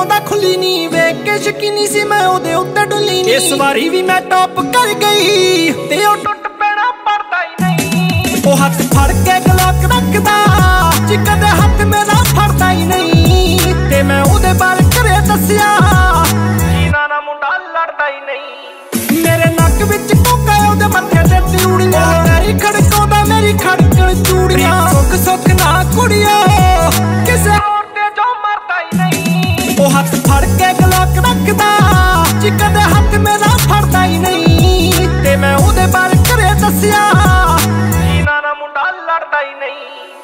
ਖੜਕਾਉਂਦਾ ਖੁੱਲੀ ਨੀ ਵੇਖ ਕੇ ਸ਼ਕੀਨੀ ਸੀ ਮੈਂ ਉਹਦੇ ਉੱਤੇ ਡੁੱਲੀ ਨੀ। ਇਸ ਵਾਰੀ ਵੀ ਮੈਂ ਟੌਪ ਕਰ ਗਈ ਤੇ ਉਹ ਟੁੱਟ ਪੈਣਾ ਪੜਦਾ ਹੀ ਨਹੀਂ। ਉਹ ਹੱਥ ਫੜ ਕੇ ਗਲੋਕ ਰੱਖਦਾ ਜੀ ਕਦੇ ਹੱਥ ਮੇਰਾ ਫੜਦਾ ਹੀ ਨਹੀਂ। ਤੇ ਮੈਂ ਉਹਦੇ ਬਾਰੇ ਘਰੇ ਦੱਸਿਆ ਜੀਨਾ ਨਾ ਮੁੰਡਾ ਲੜਦਾ ਹੀ ਨਹੀਂ। ਮੇਰੇ ਨੱਕ ਵਿੱਚ ਕੋਕਾ ਉਹਦੇ ਮੱਥੇ ਤੇ ਤਿਉੜੀਆਂ ਮੇਰੀ ਖੜਕਾਉਂਦਾ ਮੇਰੀ ਖੜਕਣ ਚੂੜੀਆਂ। ਸੁੱਖ ਸੁੱਖ ਨਾ ਕੁੜੀਓ ਕਿਸੇ ਹੋਰ ਤੇ ਜੋ ਮਰਦਾ ਹੀ ਨਹੀਂ। ਉਹ ਹੱਥ ਫੜ ਕੇ ਗਲੋਕ ਰੱਖਦਾ ਜੀ ਕਦੇ ਹੱਥ ਮੇਰਾ ਫੜਦਾ ਹੀ ਨਹੀਂ। ਤੇ ਮੈਂ ਉਹਦੇ ਬਾਰੇ ਘਰੇ ਦੱਸਿਆ ਜੀਨਾ ਨਾ ਮੁੰਡਾ ਲੜਦਾ ਹੀ ਨਹੀਂ।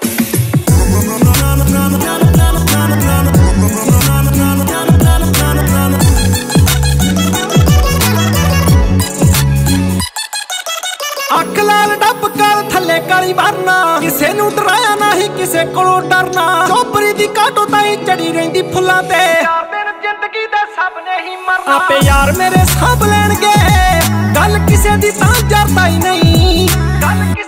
ਅੱਖ ਲਾਲ ਡੱਬ ਕਾਲ ਥੱਲੇ ਕਾਲੀ ਵਰਨਾ ਕਿਸੇ ਨੂੰ ਡਰਾਇਆ ਨਹੀਂ ਕਿਸੇ ਕੋਲੋਂ ਡਰਨਾ। ਚੋਪਰੀ ਦੀ ਕਾਟੋ ਤਾਈ ਚੜੀ ਰਹਿੰਦੀ ਫੁੱਲਾਂ ਤੇ ਯਾਰ ਦਿਨ ਜ਼ਿੰਦਗੀ ਦੇ ਸਭ ਨੇ ਹੀ ਮਰਨਾ। ਆਪੇ ਯਾਰ ਮੇਰੇ ਸਾਂਭ ਲੈਣਗੇ ਗੱਲ ਕਿਸੇ ਦੀ ਤਾਂ ਜਰਦਾ ਹੀ ਨਹੀਂ। ਗੱਲ